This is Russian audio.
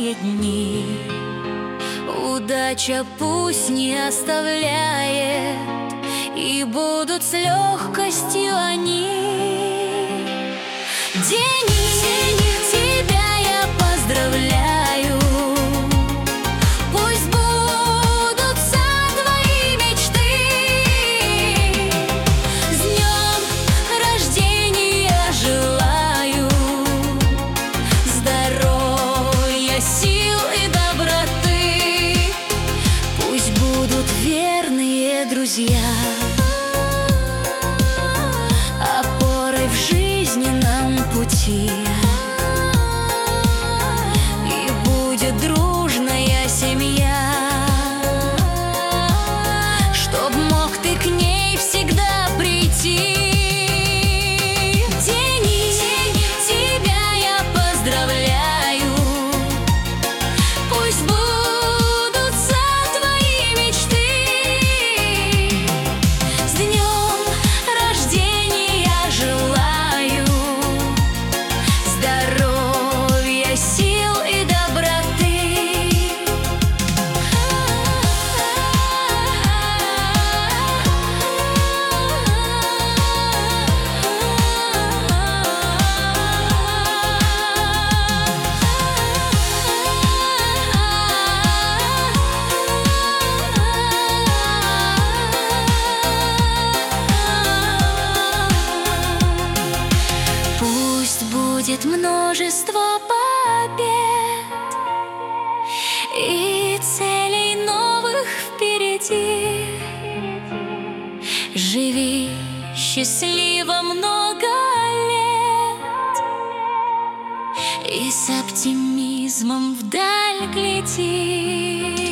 трудные дни. Удача пусть не оставляет, и будут с легкостью они. Денис, тебя я поздравляю. Пусть сбудутся твои мечты. С днем рождения желаю здоровья, сил и доброты. Пусть будут верные друзья, опорой в жизненном пути. И будет дружная семья, чтоб мог ты к ней всегда прийти. Денис, тебя я поздравляю. Пусть сбудутся твои мечты. С днем рождения желаю здоровья, сил и доброты. Пусть будет множество побед и целей новых впереди. Живи счастливо много лет и с оптимизмом вдаль гляди.